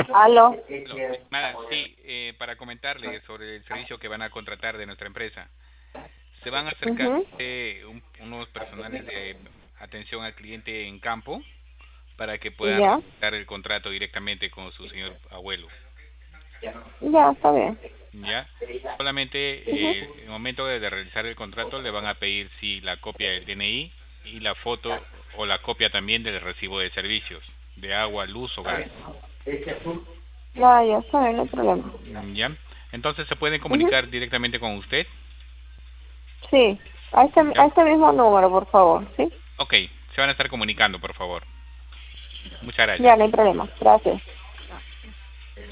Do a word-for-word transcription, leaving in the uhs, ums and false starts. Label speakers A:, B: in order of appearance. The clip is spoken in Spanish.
A: Aló.
B: Aló, estimada, sí, eh, para comentarle sobre el servicio que van a contratar de nuestra empresa. Se van a acercar
A: Mhm.
B: eh, un- unos personales de atención al cliente en campo para que puedan
A: Ya,
B: realizar el contrato directamente con su señor abuelo.
A: ya, está bien.
B: ¿Ya? Solamente
A: Mhm.
B: eh, en el momento de, de realizar el contrato le van a pedir si la copia del D N I y la foto o la copia también del recibo de servicios, de agua, luz o gas.
A: Ya, ya, está bien, no hay problema.
B: ¿Ya? Entonces se pueden
A: Mhm.
B: comunicar directamente con usted.
A: Sí, a este,
B: ¿Ya?
A: a este mismo número, por favor, ¿sí?
B: Ok, se van a estar comunicando, por favor. Muchas gracias.
A: Ya, no hay problema. Gracias.